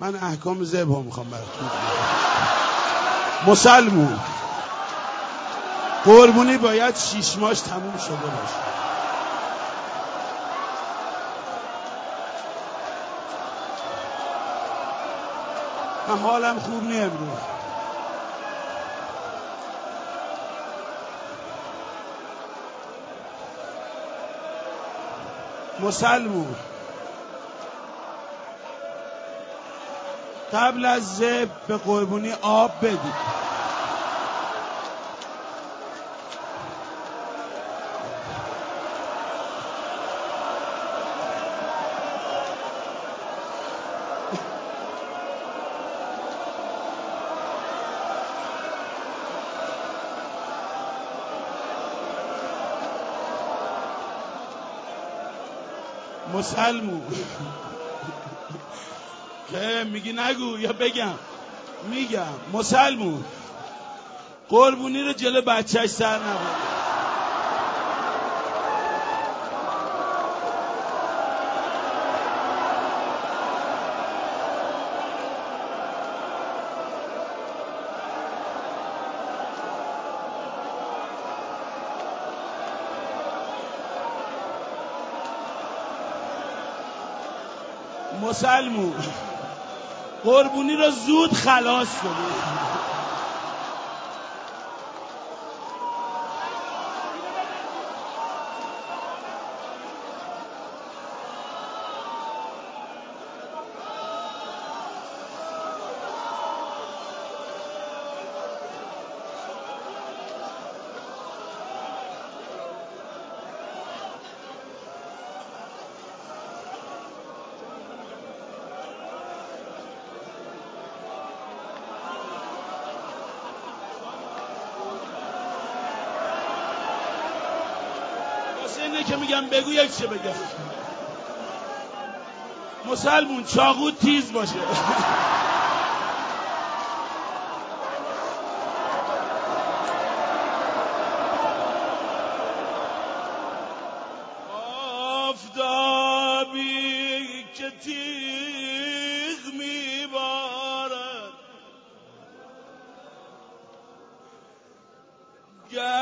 من احکام ذبح میخوام براتون. مسلمون قربونی باید 6 ماهش تموم شده باشه. من حالم خوب نیه امروز. مسلمون قبل از ذبح به قربونی آب بدید. مسلمون میگی نگو یا بگم؟ میگم مسلمون قربونی رو جلو بچهش سر نبود. مسلمون قربونی رو زود خلاص کنید. اینه که میگم بگو یک چه بگم. مسلمون چاقو تیز باشه. آفتابی که تیغ میبارد